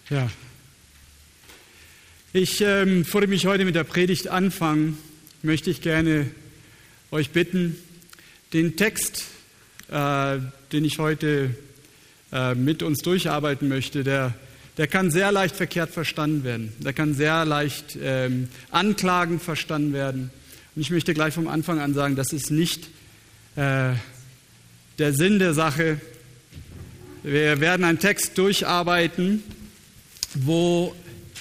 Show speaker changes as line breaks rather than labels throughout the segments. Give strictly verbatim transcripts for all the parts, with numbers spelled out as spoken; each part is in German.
Ja, ich, ähm, bevor ich mich heute mit der Predigt anfange, möchte ich gerne euch bitten, den Text, äh, den ich heute äh, mit uns durcharbeiten möchte, der, der kann sehr leicht verkehrt verstanden werden. Der kann sehr leicht ähm, anklagend verstanden werden. Und ich möchte gleich vom Anfang an sagen, das ist nicht äh, der Sinn der Sache. Wir werden einen Text durcharbeiten, wo,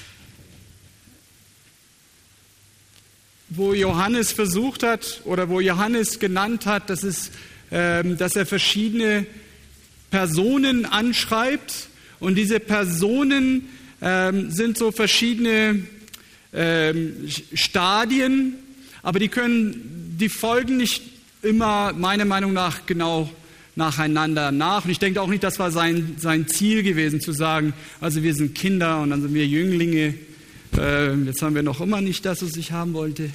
wo Johannes versucht hat oder wo Johannes genannt hat, dass, es, ähm, dass er verschiedene Personen anschreibt. Und diese Personen ähm, sind so verschiedene ähm, Stadien, aber die können, die folgen nicht immer meiner Meinung nach genau nacheinander nach. Und ich denke auch nicht, das war sein, sein Ziel gewesen, zu sagen, also wir sind Kinder und dann sind wir Jünglinge. Äh, jetzt haben wir noch immer nicht das, was ich haben wollte.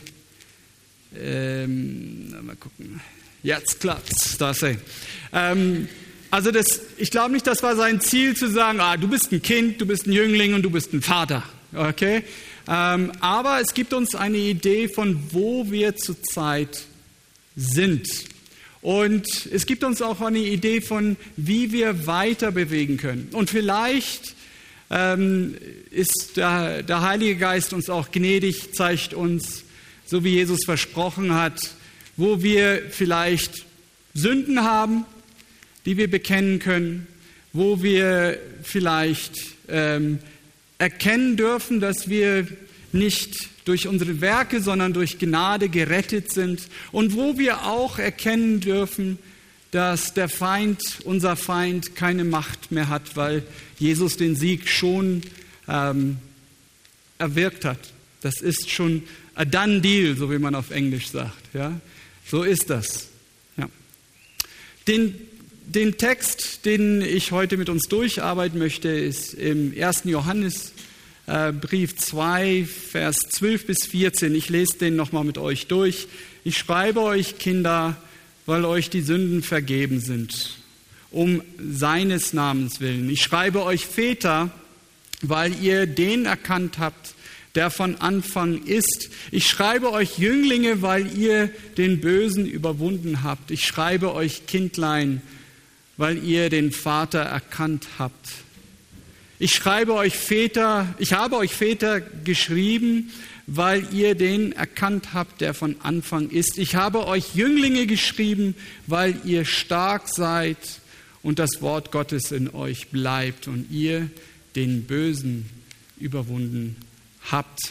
Ähm, mal gucken. Jetzt klappt's. Da sei. Ähm, also das, ich glaube nicht, das war sein Ziel, zu sagen, ah, du bist ein Kind, du bist ein Jüngling und du bist ein Vater. Okay? Ähm, aber es gibt uns eine Idee von, wo wir zurzeit sind. Und es gibt uns auch eine Idee von, wie wir weiter bewegen können. Und vielleicht ähm, ist der, der Heilige Geist uns auch gnädig, zeigt uns, so wie Jesus versprochen hat, wo wir vielleicht Sünden haben, die wir bekennen können, wo wir vielleicht ähm, erkennen dürfen, dass wir nicht durch unsere Werke, sondern durch Gnade gerettet sind und wo wir auch erkennen dürfen, dass der Feind, unser Feind, keine Macht mehr hat, weil Jesus den Sieg schon ähm, erwirkt hat. Das ist schon a done deal, so wie man auf Englisch sagt. Ja? So ist das. Ja. Den, den Text, den ich heute mit uns durcharbeiten möchte, ist im ersten Johannes Brief zwei, Vers zwölf bis vierzehn. Ich lese den nochmal mit euch durch. Ich schreibe euch, Kinder, weil euch die Sünden vergeben sind, um seines Namens willen. Ich schreibe euch, Väter, weil ihr den erkannt habt, der von Anfang ist. Ich schreibe euch, Jünglinge, weil ihr den Bösen überwunden habt. Ich schreibe euch, Kindlein, weil ihr den Vater erkannt habt. Ich schreibe euch Väter, ich habe euch Väter geschrieben, weil ihr den erkannt habt, der von Anfang ist. Ich habe euch Jünglinge geschrieben, weil ihr stark seid und das Wort Gottes in euch bleibt und ihr den Bösen überwunden habt.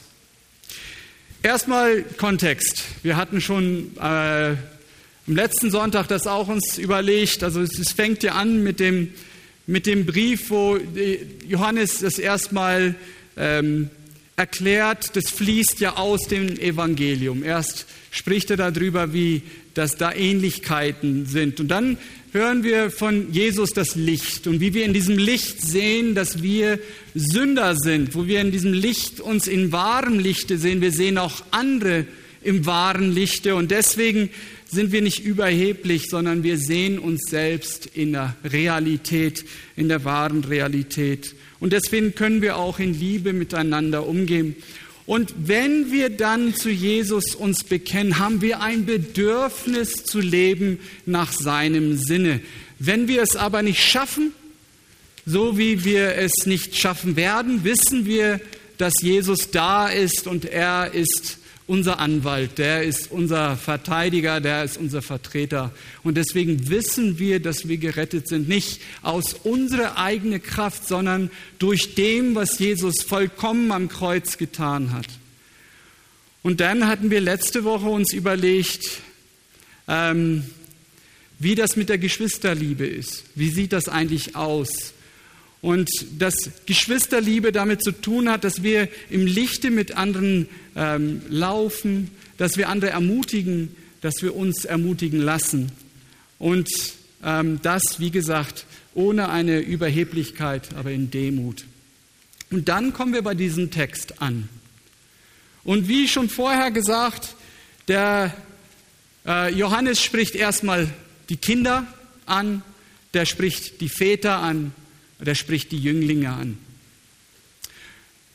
Erstmal Kontext. Wir hatten schon äh, am letzten Sonntag das auch uns überlegt. Also es, es fängt ja an mit dem Mit dem Brief, wo Johannes das erstmal ähm, erklärt, das fließt ja aus dem Evangelium. Erst spricht er darüber, wie dass da Ähnlichkeiten sind. Und dann hören wir von Jesus das Licht und wie wir in diesem Licht sehen, dass wir Sünder sind, wo wir in diesem Licht uns in wahrem Lichte sehen. Wir sehen auch andere im wahren Lichte und deswegen sind wir nicht überheblich, sondern wir sehen uns selbst in der Realität, in der wahren Realität. Und deswegen können wir auch in Liebe miteinander umgehen. Und wenn wir dann zu Jesus uns bekennen, haben wir ein Bedürfnis zu leben nach seinem Sinne. Wenn wir es aber nicht schaffen, so wie wir es nicht schaffen werden, wissen wir, dass Jesus da ist und er ist unser Anwalt, der ist unser Verteidiger, der ist unser Vertreter. Und deswegen wissen wir, dass wir gerettet sind, nicht aus unserer eigenen Kraft, sondern durch dem, was Jesus vollkommen am Kreuz getan hat. Und dann hatten wir letzte Woche uns überlegt, ähm, wie das mit der Geschwisterliebe ist. Wie sieht das eigentlich aus? Und dass Geschwisterliebe damit zu tun hat, dass wir im Lichte mit anderen ähm, laufen, dass wir andere ermutigen, dass wir uns ermutigen lassen. Und ähm, das, wie gesagt, ohne eine Überheblichkeit, aber in Demut. Und dann kommen wir bei diesem Text an. Und wie schon vorher gesagt, der äh, Johannes spricht erstmal die Kinder an, der spricht die Väter an, der spricht die Jünglinge an.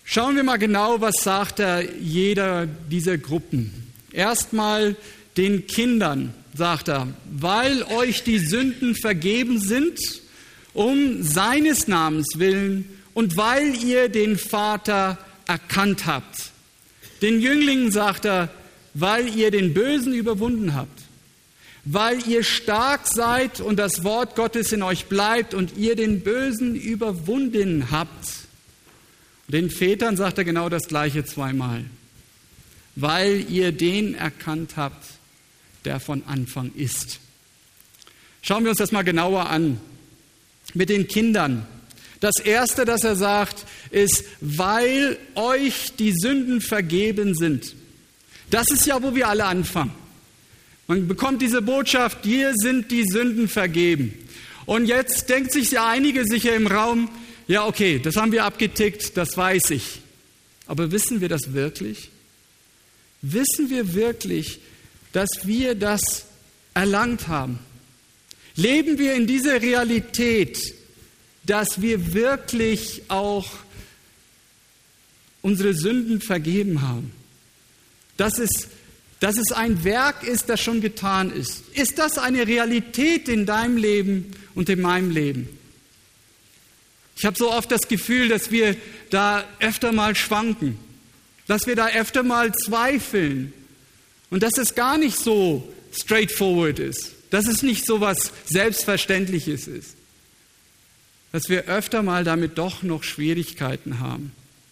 Schauen wir mal genau, was sagt er jeder dieser Gruppen. Erstmal den Kindern sagt er, weil euch die Sünden vergeben sind, um seines Namens willen und weil ihr den Vater erkannt habt. Den Jünglingen sagt er, weil ihr den Bösen überwunden habt, weil ihr stark seid und das Wort Gottes in euch bleibt und ihr den Bösen überwunden habt. Den Vätern sagt er genau das Gleiche zweimal. Weil ihr den erkannt habt, der von Anfang ist. Schauen wir uns das mal genauer an. Mit den Kindern. Das Erste, das er sagt, ist, weil euch die Sünden vergeben sind. Das ist ja, wo wir alle anfangen. Man bekommt diese Botschaft, dir sind die Sünden vergeben. Und jetzt denkt sich ja einige sicher im Raum, ja, okay, das haben wir abgetickt, das weiß ich. Aber wissen wir das wirklich? Wissen wir wirklich, dass wir das erlangt haben? Leben wir in dieser Realität, dass wir wirklich auch unsere Sünden vergeben haben? Dass es, dass es ein Werk ist, das schon getan ist. Ist das eine Realität in deinem Leben und in meinem Leben? Ich habe so oft das Gefühl, dass wir da öfter mal schwanken, dass wir da öfter mal zweifeln und dass es gar nicht so straightforward ist, dass es nicht so was Selbstverständliches ist, dass wir öfter mal damit doch noch Schwierigkeiten haben.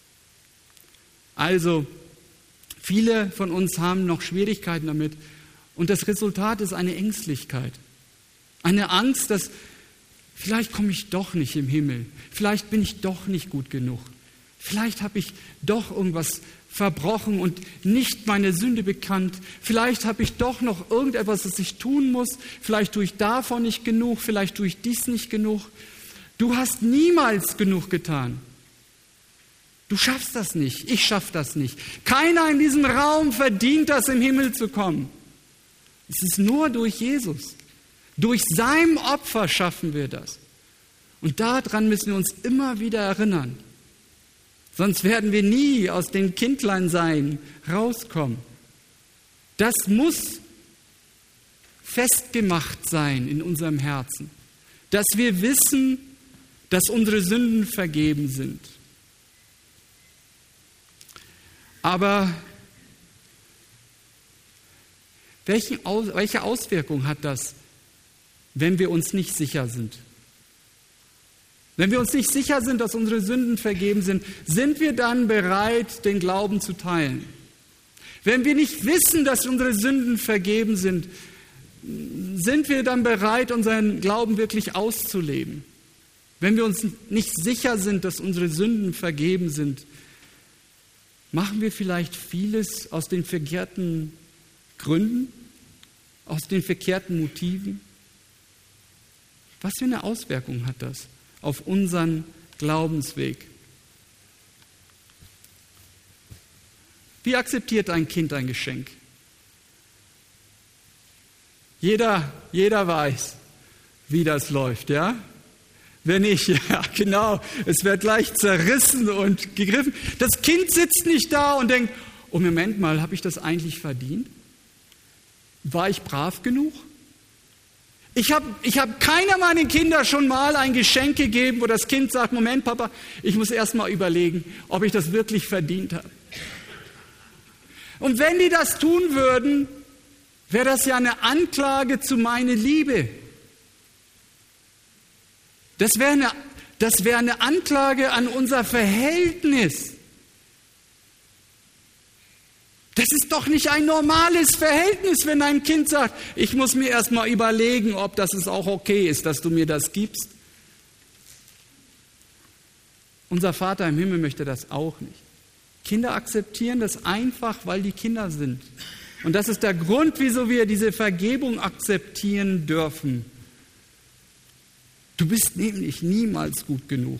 Also, viele von uns haben noch Schwierigkeiten damit und das Resultat ist eine Ängstlichkeit, eine Angst, dass vielleicht komme ich doch nicht im Himmel. Vielleicht bin ich doch nicht gut genug. Vielleicht habe ich doch irgendwas verbrochen und nicht meine Sünde bekannt. Vielleicht habe ich doch noch irgendetwas, das ich tun muss. Vielleicht tue ich davon nicht genug. Vielleicht tue ich dies nicht genug. Du hast niemals genug getan. Du schaffst das nicht. Ich schaffe das nicht. Keiner in diesem Raum verdient das, im Himmel zu kommen. Es ist nur durch Jesus. Durch sein Opfer schaffen wir das. Und daran müssen wir uns immer wieder erinnern. Sonst werden wir nie aus dem Kindleinsein rauskommen. Das muss festgemacht sein in unserem Herzen. Dass wir wissen, dass unsere Sünden vergeben sind. Aber welche Auswirkung hat das, wenn wir uns nicht sicher sind? Wenn wir uns nicht sicher sind, dass unsere Sünden vergeben sind, sind wir dann bereit, den Glauben zu teilen? Wenn wir nicht wissen, dass unsere Sünden vergeben sind, sind wir dann bereit, unseren Glauben wirklich auszuleben? Wenn wir uns nicht sicher sind, dass unsere Sünden vergeben sind, machen wir vielleicht vieles aus den verkehrten Gründen, aus den verkehrten Motiven? Was für eine Auswirkung hat das auf unseren Glaubensweg? Wie akzeptiert ein Kind ein Geschenk? Jeder, jeder weiß, wie das läuft, ja? Wenn nicht, ja genau, es wird gleich zerrissen und gegriffen. Das Kind sitzt nicht da und denkt, oh Moment mal, habe ich das eigentlich verdient? War ich brav genug? Ich habe ich hab keiner meiner Kinder schon mal ein Geschenk gegeben, wo das Kind sagt, Moment Papa, ich muss erst mal überlegen, ob ich das wirklich verdient habe. Und wenn die das tun würden, wäre das ja eine Anklage zu meiner Liebe. Das wäre eine, das wäre eine Anklage an unser Verhältnis. Das ist doch nicht ein normales Verhältnis, wenn ein Kind sagt, ich muss mir erst mal überlegen, ob das es auch okay ist, dass du mir das gibst. Unser Vater im Himmel möchte das auch nicht. Kinder akzeptieren das einfach, weil die Kinder sind. Und das ist der Grund, wieso wir diese Vergebung akzeptieren dürfen. Du bist nämlich niemals gut genug.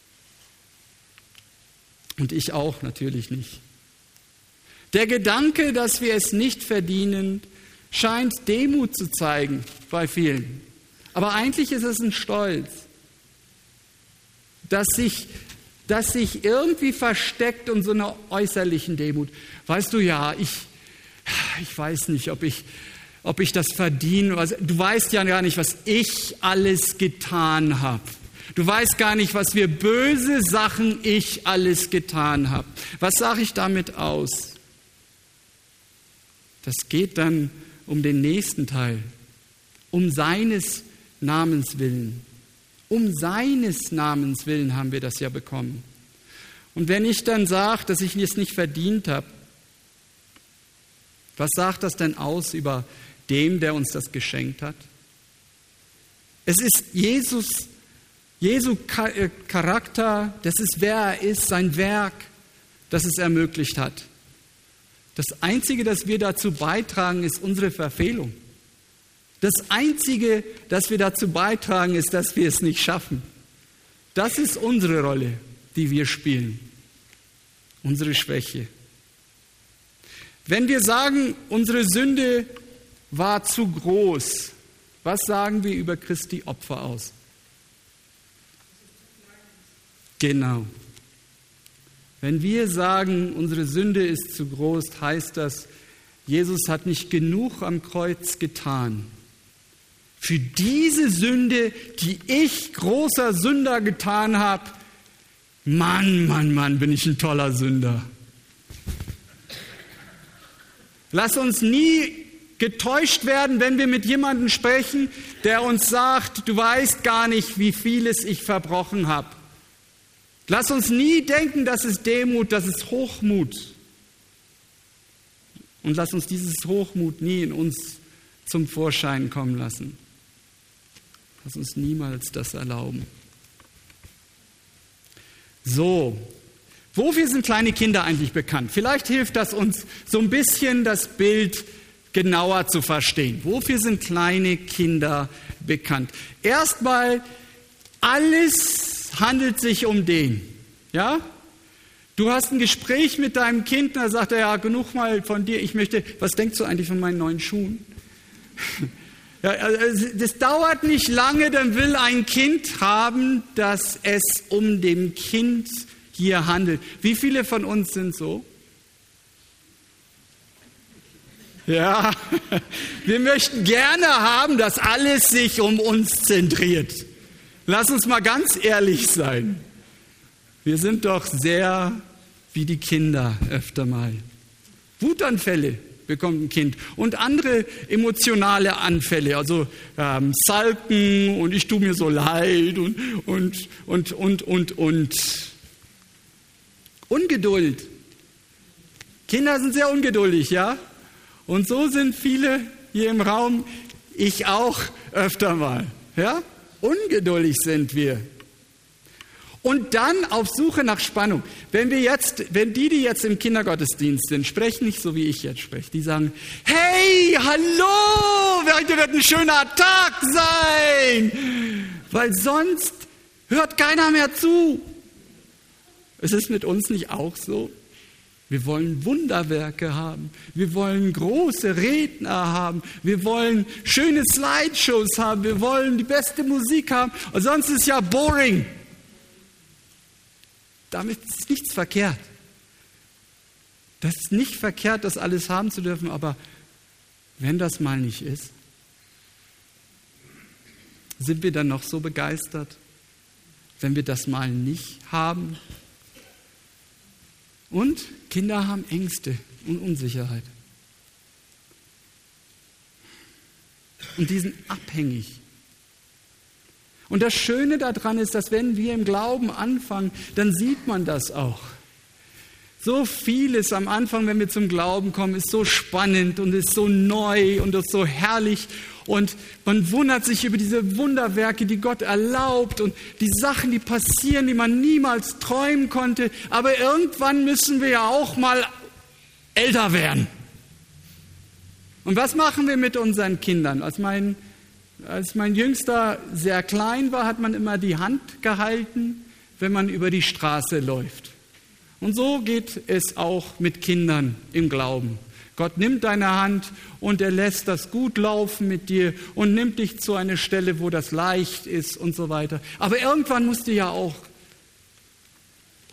Und ich auch natürlich nicht. Der Gedanke, dass wir es nicht verdienen, scheint Demut zu zeigen bei vielen. Aber eigentlich ist es ein Stolz, dass sich das sich irgendwie versteckt in so einer äußerlichen Demut. Weißt du, ja, ich, ich weiß nicht, ob ich, ob ich das verdiene. Du weißt ja gar nicht, was ich alles getan habe. Du weißt gar nicht, was für böse Sachen ich alles getan habe. Was sage ich damit aus? Das geht dann um den nächsten Teil, um seines Namens willen. Um seines Namens willen haben wir das ja bekommen. Und wenn ich dann sage, dass ich es nicht verdient habe, was sagt das denn aus über dem, der uns das geschenkt hat? Es ist Jesus, Jesu Charakter, das ist, wer er ist, sein Werk, das es ermöglicht hat. Das Einzige, das wir dazu beitragen, ist unsere Verfehlung. Das Einzige, das wir dazu beitragen, ist, dass wir es nicht schaffen. Das ist unsere Rolle, die wir spielen. Unsere Schwäche. Wenn wir sagen, unsere Sünde war zu groß, was sagen wir über Christi Opfer aus? Genau. Wenn wir sagen, unsere Sünde ist zu groß, heißt das, Jesus hat nicht genug am Kreuz getan. Für diese Sünde, die ich, großer Sünder, getan habe, Mann, Mann, Mann, bin ich ein toller Sünder. Lass uns nie getäuscht werden, wenn wir mit jemandem sprechen, der uns sagt, du weißt gar nicht, wie vieles ich verbrochen habe. Lass uns nie denken, das ist Demut, das ist Hochmut. Und lass uns dieses Hochmut nie in uns zum Vorschein kommen lassen. Lass uns niemals das erlauben. So, wofür sind kleine Kinder eigentlich bekannt? Vielleicht hilft das uns so ein bisschen, das Bild genauer zu verstehen. Wofür sind kleine Kinder bekannt? Erstmal, alles handelt sich um den. Ja? Du hast ein Gespräch mit deinem Kind, und da sagt er, ja, genug mal von dir, ich möchte, was denkst du eigentlich von meinen neuen Schuhen? Ja, also das dauert nicht lange, dann will ein Kind haben, dass es um dem Kind hier handelt. Wie viele von uns sind so? Ja, wir möchten gerne haben, dass alles sich um uns zentriert. Lass uns mal ganz ehrlich sein. Wir sind doch sehr wie die Kinder öfter mal. Wutanfälle bekommt ein Kind und andere emotionale Anfälle, also ähm, Salken und ich tue mir so leid und, und, und, und, und, und. Ungeduld. Kinder sind sehr ungeduldig, ja? Und so sind viele hier im Raum, ich auch öfter mal, ja? Ungeduldig sind wir. Und dann auf Suche nach Spannung. Wenn wir jetzt, wenn die, die jetzt im Kindergottesdienst sind, sprechen nicht so, wie ich jetzt spreche. Die sagen, hey, hallo, heute wird ein schöner Tag sein. Weil sonst hört keiner mehr zu. Ist es mit uns nicht auch so? Wir wollen Wunderwerke haben. Wir wollen große Redner haben. Wir wollen schöne Slideshows haben. Wir wollen die beste Musik haben. Und sonst ist ja boring. Damit ist nichts verkehrt. Das ist nicht verkehrt, das alles haben zu dürfen, aber wenn das mal nicht ist, sind wir dann noch so begeistert, wenn wir das mal nicht haben? Und Kinder haben Ängste und Unsicherheit. Und die sind abhängig. Und das Schöne daran ist, dass wenn wir im Glauben anfangen, dann sieht man das auch. So vieles am Anfang, wenn wir zum Glauben kommen, ist so spannend und ist so neu und ist so herrlich. Und man wundert sich über diese Wunderwerke, die Gott erlaubt und die Sachen, die passieren, die man niemals träumen konnte. Aber irgendwann müssen wir ja auch mal älter werden. Und was machen wir mit unseren Kindern? Als mein, als mein Jüngster sehr klein war, hat man immer die Hand gehalten, wenn man über die Straße läuft. Und so geht es auch mit Kindern im Glauben. Gott nimmt deine Hand und er lässt das gut laufen mit dir und nimmt dich zu einer Stelle, wo das leicht ist und so weiter. Aber irgendwann musst du ja auch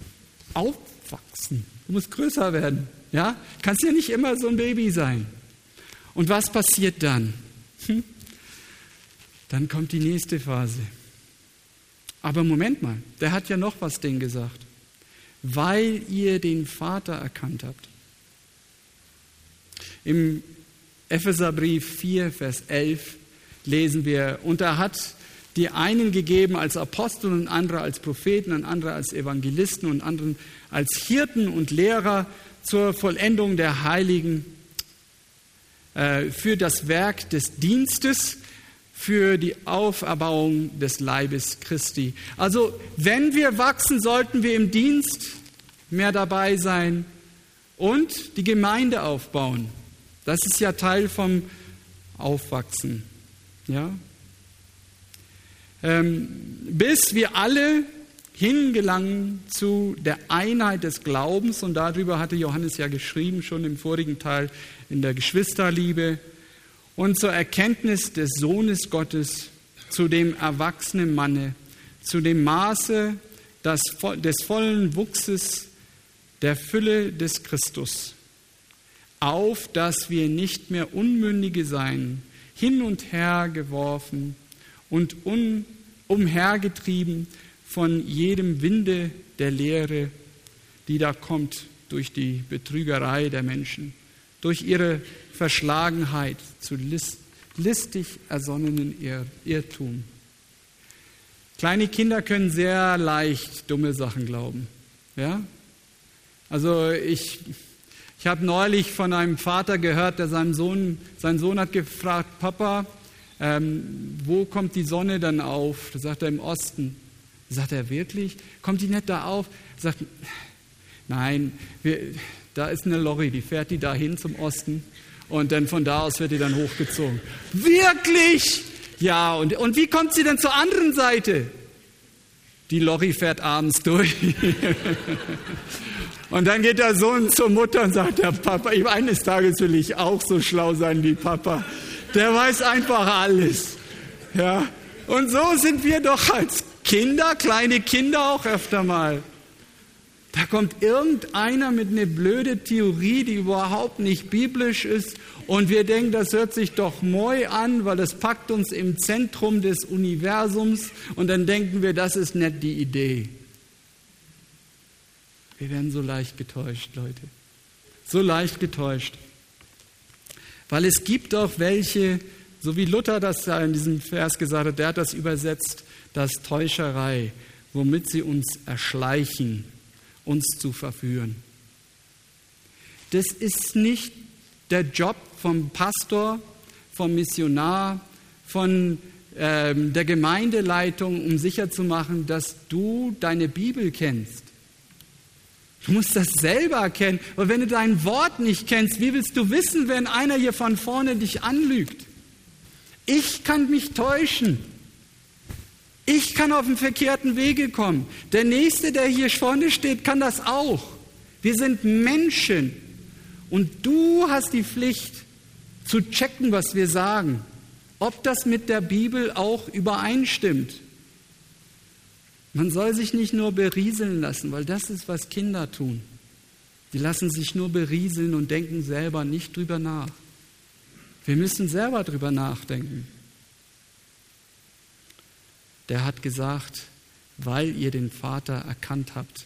aufwachsen. Du musst größer werden. Ja? Kannst ja nicht immer so ein Baby sein. Und was passiert dann? Hm? Dann kommt die nächste Phase. Aber Moment mal, der hat ja noch was denen gesagt. Weil ihr den Vater erkannt habt. Im Epheserbrief vier, Vers elf lesen wir, und er hat die einen gegeben als Apostel und andere als Propheten und andere als Evangelisten und anderen als Hirten und Lehrer zur Vollendung der Heiligen, äh, für das Werk des Dienstes, für die Auferbauung des Leibes Christi. Also wenn wir wachsen, sollten wir im Dienst mehr dabei sein und die Gemeinde aufbauen. Das ist ja Teil vom Aufwachsen. Ja? Ähm, bis wir alle hingelangen zu der Einheit des Glaubens, und darüber hatte Johannes ja geschrieben, schon im vorigen Teil in der Geschwisterliebe, und zur Erkenntnis des Sohnes Gottes, zu dem erwachsenen Manne, zu dem Maße des, des vollen Wuchses der Fülle des Christus, auf dass wir nicht mehr Unmündige seien, hin und her geworfen und un, umhergetrieben von jedem Winde der Lehre, die da kommt durch die Betrügerei der Menschen, durch ihre Verschlagenheit zu list, listig ersonnenen Irr, Irrtum. Kleine Kinder können sehr leicht dumme Sachen glauben. Ja? Also ich, ich habe neulich von einem Vater gehört, der seinem Sohn, sein Sohn hat gefragt, Papa, ähm, wo kommt die Sonne dann auf? Da sagt er, im Osten. Sagt er, wirklich? Kommt die nicht da auf? Er sagt, nein, wir, da ist eine Lorry, die fährt die dahin zum Osten und dann von da aus wird die dann hochgezogen. Wirklich? Ja, und, und wie kommt sie denn zur anderen Seite? Die Lorry fährt abends durch. Und dann geht der Sohn zur Mutter und sagt, der Papa, eines Tages will ich auch so schlau sein wie Papa. Der weiß einfach alles. Ja? Und so sind wir doch als Kinder, kleine Kinder auch öfter mal. Da kommt irgendeiner mit einer blöden Theorie, die überhaupt nicht biblisch ist, und wir denken, das hört sich doch moi an, weil das packt uns im Zentrum des Universums, und dann denken wir, das ist nicht die Idee. Wir werden so leicht getäuscht, Leute. So leicht getäuscht. Weil es gibt auch welche, so wie Luther das da in diesem Vers gesagt hat, der hat das übersetzt, das Täuscherei, womit sie uns erschleichen, uns zu verführen. Das ist nicht der Job vom Pastor, vom Missionar, von ähm, der Gemeindeleitung, um sicherzumachen, dass du deine Bibel kennst. Du musst das selber erkennen. Aber wenn du dein Wort nicht kennst, wie willst du wissen, wenn einer hier von vorne dich anlügt? Ich kann mich täuschen. Ich kann auf den verkehrten Wege kommen. Der Nächste, der hier vorne steht, kann das auch. Wir sind Menschen. Und du hast die Pflicht, zu checken, was wir sagen. Ob das mit der Bibel auch übereinstimmt. Man soll sich nicht nur berieseln lassen, weil das ist, was Kinder tun. Die lassen sich nur berieseln und denken selber nicht drüber nach. Wir müssen selber drüber nachdenken. Der hat gesagt, weil ihr den Vater erkannt habt.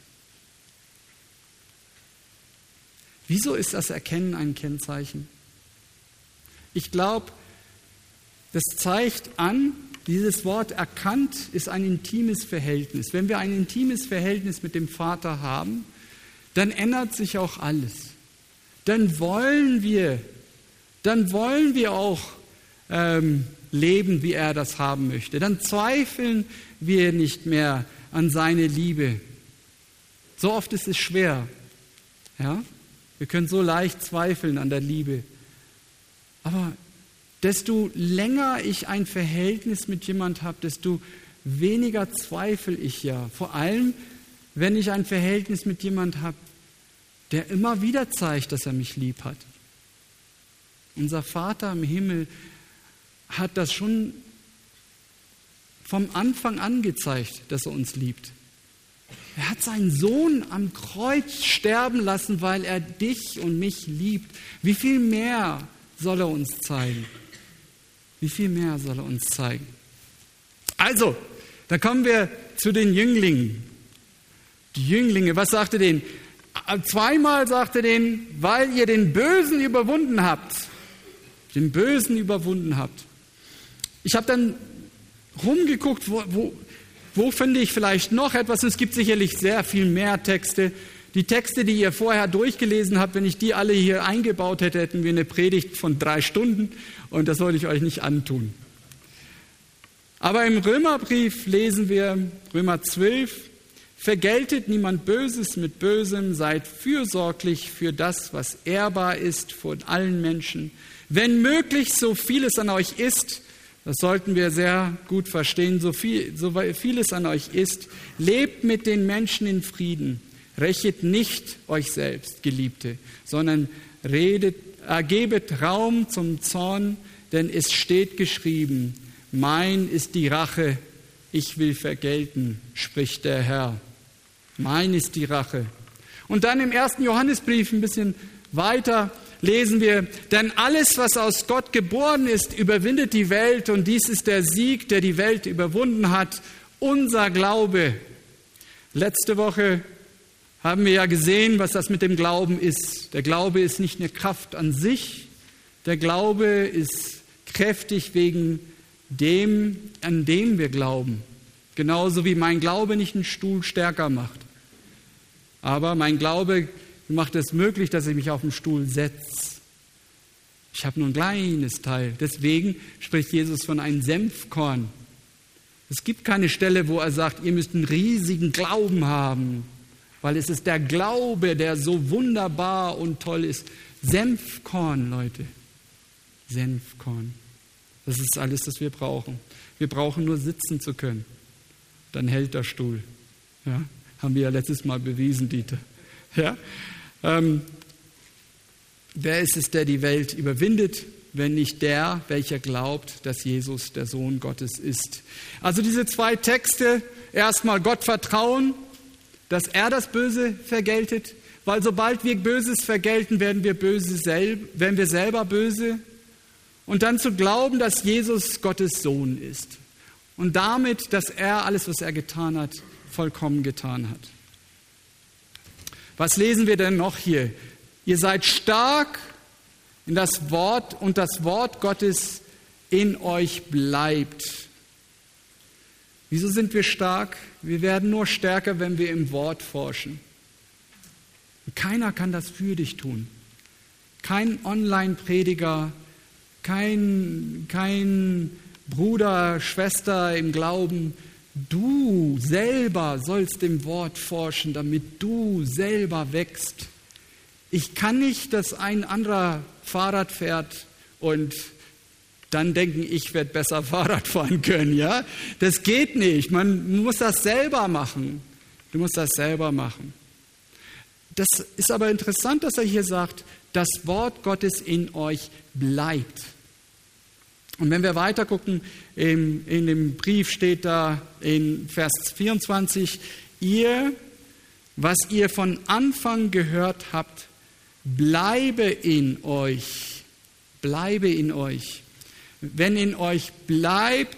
Wieso ist das Erkennen ein Kennzeichen? Ich glaube, das zeigt an, dieses Wort erkannt ist ein intimes Verhältnis. Wenn wir ein intimes Verhältnis mit dem Vater haben, dann ändert sich auch alles. Dann wollen wir, dann wollen wir auch ähm, leben, wie er das haben möchte. Dann zweifeln wir nicht mehr an seine Liebe. So oft ist es schwer. Ja? Wir können so leicht zweifeln an der Liebe. Aber desto länger ich ein Verhältnis mit jemand habe, desto weniger zweifle ich ja. Vor allem, wenn ich ein Verhältnis mit jemand habe, der immer wieder zeigt, dass er mich lieb hat. Unser Vater im Himmel hat das schon vom Anfang an gezeigt, dass er uns liebt. Er hat seinen Sohn am Kreuz sterben lassen, weil er dich und mich liebt. Wie viel mehr soll er uns zeigen? Wie viel mehr soll er uns zeigen? Also, dann kommen wir zu den Jünglingen. Die Jünglinge, was sagt er denen? Zweimal sagt er denen, weil ihr den Bösen überwunden habt. Den Bösen überwunden habt. Ich habe dann rumgeguckt, wo, wo, wo finde ich vielleicht noch etwas. Es gibt sicherlich sehr viel mehr Texte. Die Texte, die ihr vorher durchgelesen habt, wenn ich die alle hier eingebaut hätte, hätten wir eine Predigt von drei Stunden und das wollte ich euch nicht antun. Aber im Römerbrief lesen wir, Römer zwölf, vergeltet niemand Böses mit Bösem, seid fürsorglich für das, was ehrbar ist von allen Menschen. Wenn möglich, so viel es an euch ist, das sollten wir sehr gut verstehen, so viel, so viel es an euch ist, lebt mit den Menschen in Frieden. Rächet nicht euch selbst, Geliebte, sondern redet, ergebet Raum zum Zorn, denn es steht geschrieben, mein ist die Rache, ich will vergelten, spricht der Herr. Mein ist die Rache. Und dann im ersten Johannesbrief ein bisschen weiter lesen wir, denn alles, was aus Gott geboren ist, überwindet die Welt und dies ist der Sieg, der die Welt überwunden hat, unser Glaube. Letzte Woche haben wir ja gesehen, was das mit dem Glauben ist. Der Glaube ist nicht eine Kraft an sich, der Glaube ist kräftig wegen dem, an dem wir glauben. Genauso wie mein Glaube nicht einen Stuhl stärker macht. Aber mein Glaube macht es möglich, dass ich mich auf den Stuhl setze. Ich habe nur ein kleines Teil. Deswegen spricht Jesus von einem Senfkorn. Es gibt keine Stelle, wo er sagt, ihr müsst einen riesigen Glauben haben, weil es ist der Glaube, der so wunderbar und toll ist. Senfkorn, Leute. Senfkorn. Das ist alles, was wir brauchen. Wir brauchen nur sitzen zu können. Dann hält der Stuhl. Ja? Haben wir ja letztes Mal bewiesen, Dieter. Ja? Ähm, wer ist es, der die Welt überwindet, wenn nicht der, welcher glaubt, dass Jesus der Sohn Gottes ist? Also diese zwei Texte, erstmal Gott vertrauen, dass er das Böse vergeltet, weil sobald wir Böses vergelten, werden wir, böse sel- werden wir selber böse. Und dann zu glauben, dass Jesus Gottes Sohn ist. Und damit, dass er alles, was er getan hat, vollkommen getan hat. Was lesen wir denn noch hier? Ihr seid stark in das Wort und das Wort Gottes in euch bleibt. Wieso sind wir stark? Wir werden nur stärker, wenn wir im Wort forschen. Und keiner kann das für dich tun. Kein Online-Prediger, kein, kein Bruder, Schwester im Glauben. Du selber sollst im Wort forschen, damit du selber wächst. Ich kann nicht, dass ein anderer Fahrrad fährt und dann denken, ich werde besser Fahrrad fahren können. Ja? Das geht nicht. Man muss das selber machen. Du musst das selber machen. Das ist aber interessant, dass er hier sagt, das Wort Gottes in euch bleibt. Und wenn wir weiter gucken, in, in dem Brief steht da in Vers vierundzwanzig, ihr, was ihr von Anfang gehört habt, bleibe in euch, bleibe in euch. Wenn in euch bleibt,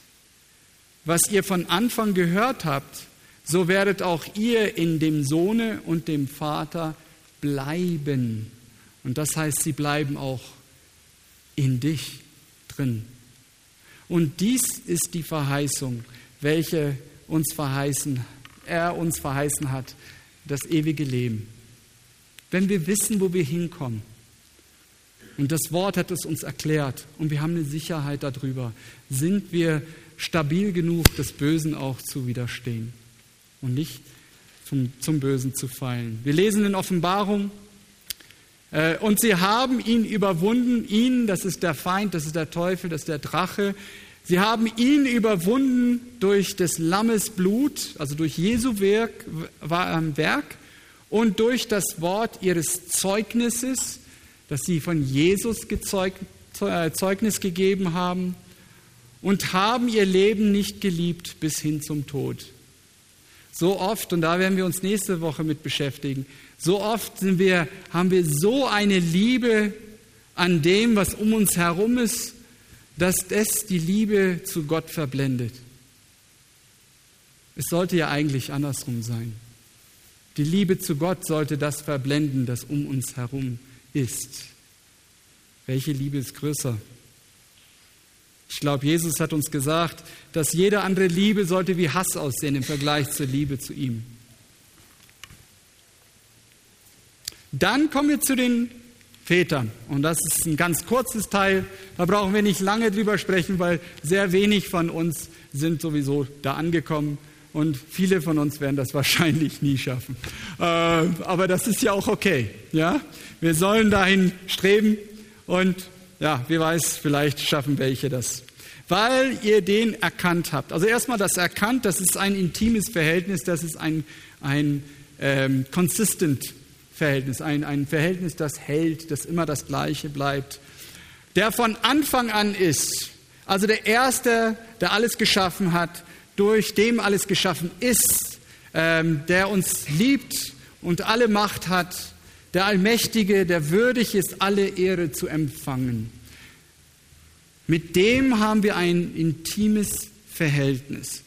was ihr von Anfang gehört habt, so werdet auch ihr in dem Sohne und dem Vater bleiben. Und das heißt, sie bleiben auch in dich drin. Und dies ist die Verheißung, welche uns verheißen, er uns verheißen hat, das ewige Leben. Wenn wir wissen, wo wir hinkommen, und das Wort hat es uns erklärt, und wir haben eine Sicherheit darüber, sind wir stabil genug, des Bösen auch zu widerstehen und nicht zum, zum Bösen zu fallen. Wir lesen in Offenbarung, äh, und sie haben ihn überwunden, ihn, das ist der Feind, das ist der Teufel, das ist der Drache, sie haben ihn überwunden durch des Lammes Blut, also durch Jesu Werk, Werk und durch das Wort ihres Zeugnisses, dass sie von Jesus gezeugt, äh, Zeugnis gegeben haben und haben ihr Leben nicht geliebt bis hin zum Tod. So oft, und da werden wir uns nächste Woche mit beschäftigen, so oft sind wir, haben wir so eine Liebe an dem, was um uns herum ist, dass das die Liebe zu Gott verblendet. Es sollte ja eigentlich andersrum sein. Die Liebe zu Gott sollte das verblenden, das um uns herum ist. Welche Liebe ist größer? Ich glaube, Jesus hat uns gesagt, dass jede andere Liebe sollte wie Hass aussehen im Vergleich zur Liebe zu ihm. Dann kommen wir zu den Vätern. Und das ist ein ganz kurzes Teil. Da brauchen wir nicht lange drüber sprechen, weil sehr wenig von uns sind sowieso da angekommen. Und viele von uns werden das wahrscheinlich nie schaffen. Äh, aber das ist ja auch okay. Ja? Wir sollen dahin streben. Und ja, wer weiß, vielleicht schaffen welche das. Weil ihr den erkannt habt. Also erstmal das erkannt, das ist ein intimes Verhältnis, das ist ein, ein ähm, consistent Verhältnis, ein, ein Verhältnis, das hält, das immer das Gleiche bleibt. Der von Anfang an ist, also der Erste, der alles geschaffen hat, durch dem alles geschaffen ist, ähm, der uns liebt und alle Macht hat, der Allmächtige, der würdig ist, alle Ehre zu empfangen. Mit dem haben wir ein intimes Verhältnis.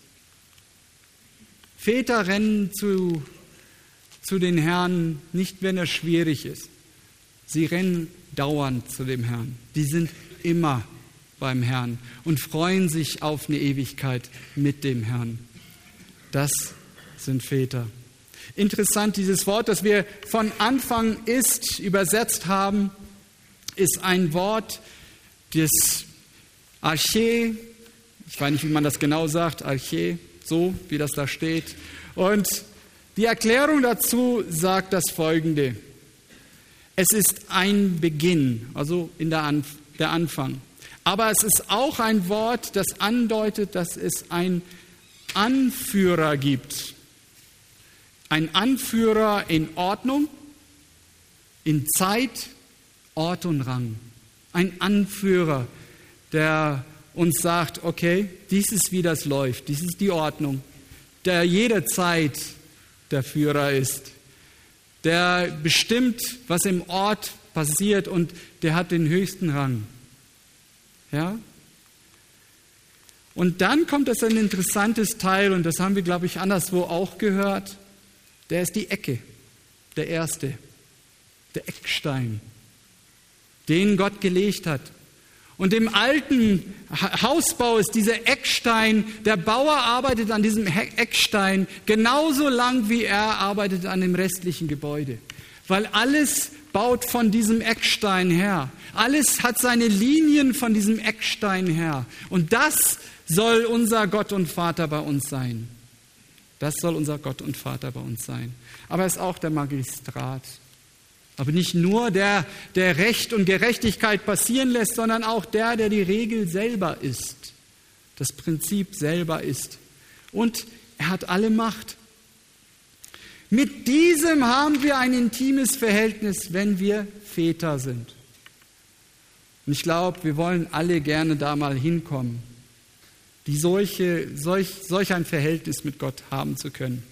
Väter rennen zu, zu den Herrn nicht, wenn er schwierig ist. Sie rennen dauernd zu dem Herrn. Die sind immer beim Herrn und freuen sich auf eine Ewigkeit mit dem Herrn. Das sind Väter. Interessant, dieses Wort, das wir von Anfang ist übersetzt haben, ist ein Wort des Arche, ich weiß nicht, wie man das genau sagt, Arche, so wie das da steht. Und die Erklärung dazu sagt das Folgende. Es ist ein Beginn, also in der, Anf- der Anfang. Aber es ist auch ein Wort, das andeutet, dass es einen Anführer gibt. Ein Anführer in Ordnung, in Zeit, Ort und Rang. Ein Anführer, der uns sagt, okay, dies ist, wie das läuft, dies ist die Ordnung, der jederzeit der Führer ist, der bestimmt, was im Ort passiert und der hat den höchsten Rang. Ja? Und dann kommt es ein interessantes Teil und das haben wir, glaube ich, anderswo auch gehört. Der ist die Ecke, der Erste, der Eckstein, den Gott gelegt hat. Und im alten Hausbau ist dieser Eckstein, der Bauer arbeitet an diesem Eckstein genauso lang, wie er arbeitet an dem restlichen Gebäude. Weil alles baut von diesem Eckstein her. Alles hat seine Linien von diesem Eckstein her. Und das soll unser Gott und Vater bei uns sein. Das soll unser Gott und Vater bei uns sein. Aber er ist auch der Magistrat. Aber nicht nur der, der Recht und Gerechtigkeit passieren lässt, sondern auch der, der die Regel selber ist. Das Prinzip selber ist. Und er hat alle Macht. Mit diesem haben wir ein intimes Verhältnis, wenn wir Väter sind. Und ich glaube, wir wollen alle gerne da mal hinkommen, die solche, solch, solch ein Verhältnis mit Gott haben zu können.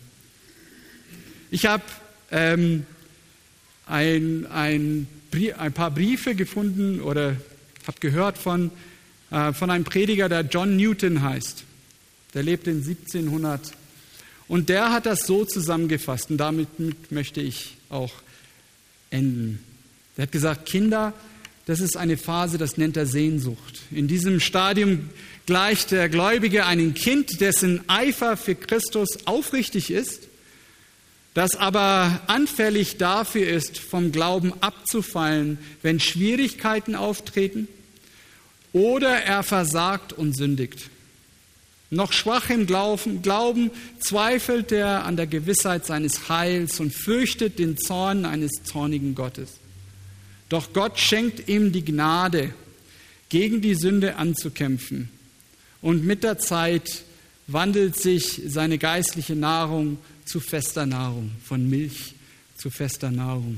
Ich habe ähm, ein, ein, ein paar Briefe gefunden oder habe gehört von, äh, von einem Prediger, der John Newton heißt. Der lebte in siebzehnhundert. Und der hat das so zusammengefasst und damit möchte ich auch enden. Der hat gesagt, Kinder, das ist eine Phase, das nennt er Sehnsucht. In diesem Stadium gleicht der Gläubige einem Kind, dessen Eifer für Christus aufrichtig ist, das aber anfällig dafür ist, vom Glauben abzufallen, wenn Schwierigkeiten auftreten oder er versagt und sündigt. Noch schwach im Glauben zweifelt er an der Gewissheit seines Heils und fürchtet den Zorn eines zornigen Gottes. Doch Gott schenkt ihm die Gnade, gegen die Sünde anzukämpfen. Und mit der Zeit wandelt sich seine geistliche Nahrung zu fester Nahrung, von Milch zu fester Nahrung.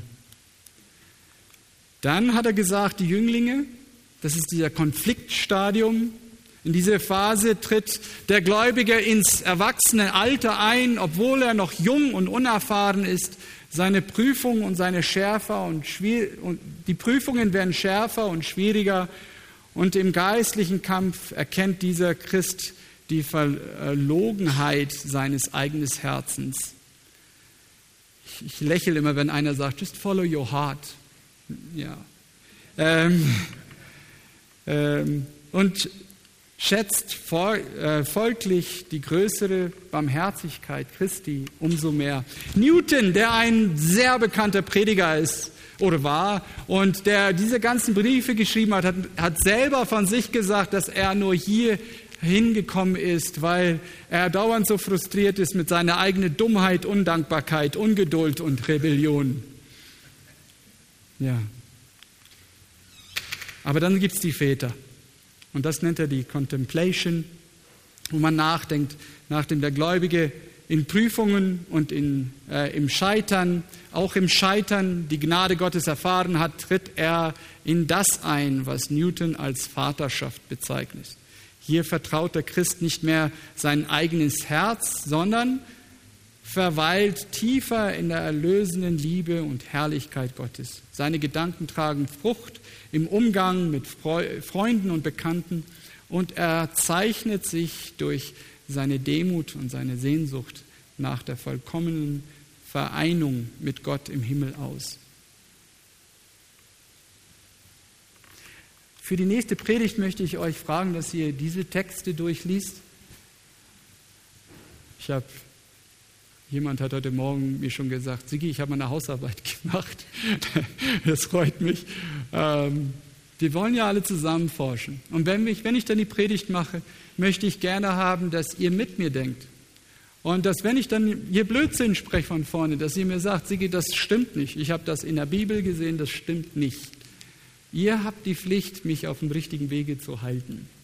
Dann hat er gesagt, die Jünglinge, das ist dieser Konfliktstadium, In diese Phase tritt der Gläubige ins Erwachsenenalter ein, obwohl er noch jung und unerfahren ist. Seine Prüfungen und seine schärfer und, schwier- und die Prüfungen werden schärfer und schwieriger. Und im geistlichen Kampf erkennt dieser Christ die Verlogenheit seines eigenen Herzens. Ich, ich lächle immer, wenn einer sagt, just follow your heart. Ja. Ähm, ähm, und schätzt folglich die größere Barmherzigkeit Christi umso mehr. Newton, der ein sehr bekannter Prediger ist oder war und der diese ganzen Briefe geschrieben hat, hat, hat selber von sich gesagt, dass er nur hier hingekommen ist, weil er dauernd so frustriert ist mit seiner eigenen Dummheit, Undankbarkeit, Ungeduld und Rebellion. Ja. Aber dann gibt es die Väter. Und das nennt er die Contemplation, wo man nachdenkt, nachdem der Gläubige in Prüfungen und in, äh, im Scheitern, auch im Scheitern die Gnade Gottes erfahren hat, tritt er in das ein, was Newton als Vaterschaft bezeichnet. Hier vertraut der Christ nicht mehr sein eigenes Herz, sondern verweilt tiefer in der erlösenden Liebe und Herrlichkeit Gottes. Seine Gedanken tragen Frucht im Umgang mit Freunden und Bekannten und er zeichnet sich durch seine Demut und seine Sehnsucht nach der vollkommenen Vereinung mit Gott im Himmel aus. Für die nächste Predigt möchte ich euch fragen, dass ihr diese Texte durchliest. Ich habe Jemand hat heute Morgen mir schon gesagt, Sigi, ich habe meine Hausarbeit gemacht. Das freut mich. Ähm, wir wollen ja alle zusammen forschen. Und wenn ich, wenn ich dann die Predigt mache, möchte ich gerne haben, dass ihr mit mir denkt. Und dass, wenn ich dann hier Blödsinn spreche von vorne, dass ihr mir sagt, Sigi, das stimmt nicht. Ich habe das in der Bibel gesehen, das stimmt nicht. Ihr habt die Pflicht, mich auf dem richtigen Wege zu halten.